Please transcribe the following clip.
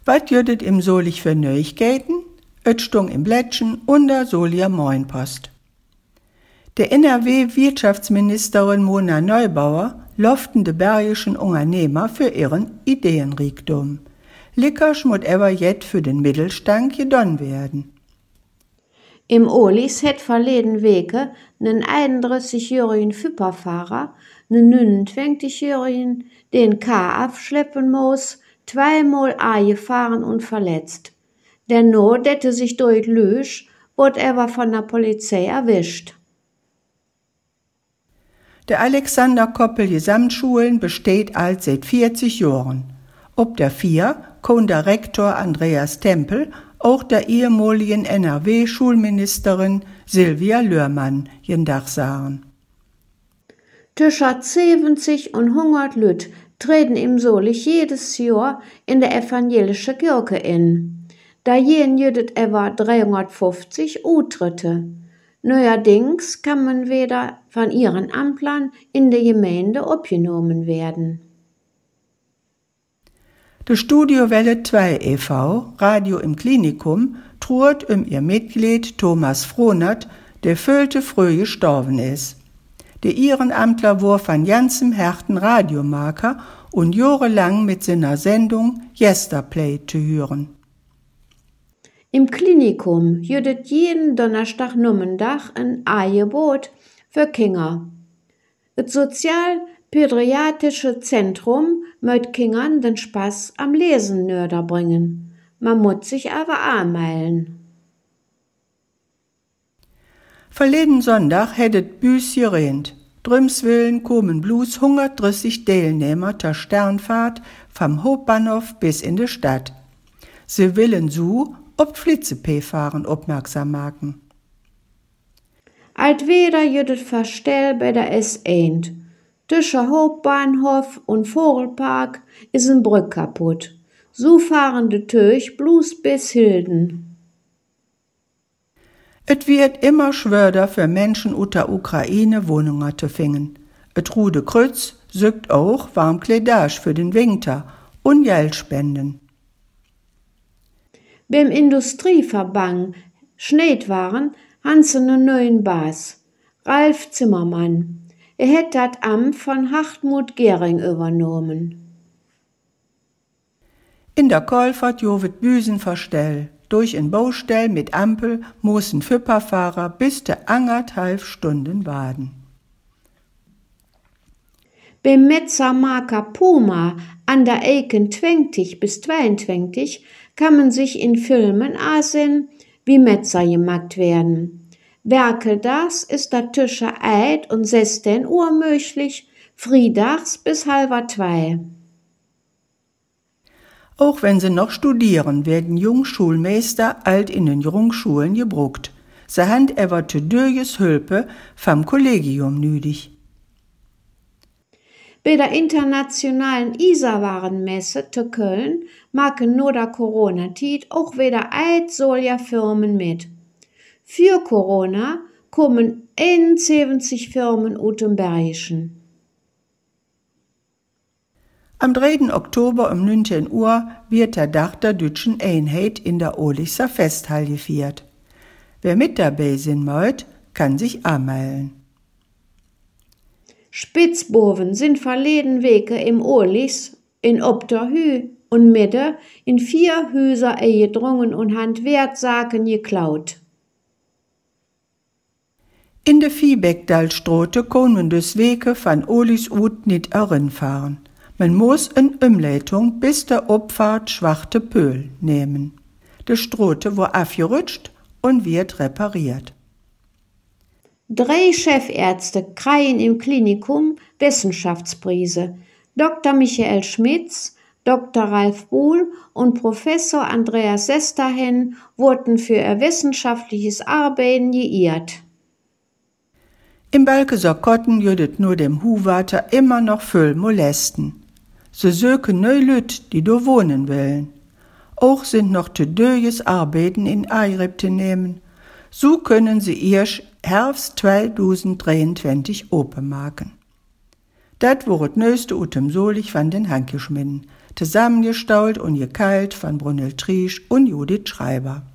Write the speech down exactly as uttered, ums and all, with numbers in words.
Wat jödet im Solich für Neuigkeiten? Et stung im Blättchen unter Solier Moinpost. Der N R W-Wirtschaftsministerin Mona Neubauer loften de bergischen Unternehmer für ihren Ideenreichtum. Lickersch mut ever jet für den Mittelstand gedonn werden. Im Olis het verleden Weke nen einunddreißigjährigen Füpperfahrer, nen neunundzwanzigjährigen, den K abschleppen muss, zweimal angefahren und verletzt. Dennoch dette sich durch Lüsch, wurde er von der Polizei erwischt. Der Alexander Koppel Gesamtschulen besteht alt seit vierzig Jahren. Ob der vier kann der Rektor Andreas Tempel auch der ehemaligen N R W-Schulministerin Silvia Lörmann jendach sagen. Zwischen siebzig und hundert Lüt treten im Solich jedes Jahr in der evangelische Kirche in. Da jeden jüdet etwa dreihundertfünfzig Utritte. Neuerdings kann man wieder von ihren Amtlern in der Gemeinde aufgenommen werden. Die Studio Welle zwei e V, Radio im Klinikum, trut um ihr Mitglied Thomas Frohnert, der füllte früh gestorben ist. Der Ehrenamtler war von ganzem Herzen Radiomarker und jahrelang mit seiner Sendung Yesterplay zu hören. Im Klinikum jüdet jeden Donnerstag Nummendach ein Angebot für Kinder. Das sozialpädiatrische Zentrum möcht Kindern den Spaß am Lesen nörder bringen. Man muss sich aber anmelden. Verleden Sonntag hättet Büs gerennt. Drümswillen kommen bloß hundertdreißig Teilnehmer der Sternfahrt vom Hauptbahnhof bis in die Stadt. Sie willen so ob Flitze-P-Fahren aufmerksam machen. Altweder jüdet Verstell bei der S eins. Zwischen Hauptbahnhof und Vogelpark ist ein Brück kaputt. So fahren die Töch bloß bis Hilden. Et wird immer schwerer für Menschen aus der Ukraine Wohnungen zu finden. Et Rude Krütz sögt auch Warmkleidage für den Winter und Geldspenden. Beim Industrieverband Schneidwaren han se nen neuen Bas, Ralf Zimmermann. Er het dat Amt von Hartmut Gering übernommen. In der Kolfert jovet Büsen verstell. Durch ein Baustell mit Ampel mussen Füpperfahrer bis zu anderthalb Stunden warten. Beim Metzermarker Puma an der Eiken zwanzig bis zweiundzwanzig kann man sich in Filmen ansehen, wie Metzer gemacht werden. Werke das ist da zwischen Eid und sechzehn Uhr möglich, friedags bis halber zwei. Auch wenn sie noch studieren, werden Jungschulmeister alt in den Jungschulen gebruckt. Sie haben aber tüdöjes Hülpe vom Kollegium nötig. Bei der internationalen Isarwarenmesse zu Köln machen nur der Corona-Tid auch wieder eid solcher Firmen mit. Für Corona kommen einundsiebzig Firmen aus dem Bergischen. Am dritten Oktober um neunzehn Uhr wird der Tag der deutschen Einheit in der Olichser Festhalle gefeiert. Wer mit dabei sein möcht, kann sich anmelden. Spitzboven sind verleden Wege im Olichs, in Obterhü und Mitte in vier Häuser eingedrungen und han Wertsachen geklaut. In de Viehbeckdalstrote kann man des Wege von Olichs ut nicht erinfahren. Man muss eine Umleitung bis der Abfahrt Schwarte Pöhl nehmen. Die Strote war aufgerutscht und wird repariert. Drei Chefärzte kriegen im Klinikum Wissenschaftspreise. Doktor Michael Schmitz, Doktor Ralf Buhl und Professor Andreas Sesterhen wurden für ihr wissenschaftliches Arbeiten geehrt. Im Balkeser Kotten jüdet nur dem Huwater immer noch voll molesten. Sie söken neu Lüt, die do wohnen wollen. Auch sind noch tüdöjes Arbeiten in Eirib zu nehmen. So können sie erst Herbst zweitausenddreiundzwanzig open machen. Dat wurde das neueste Utem Solich von den Handgeschmieden. zusammengestaut und gekeilt von Brunhild Triesch und Judith Schreiber.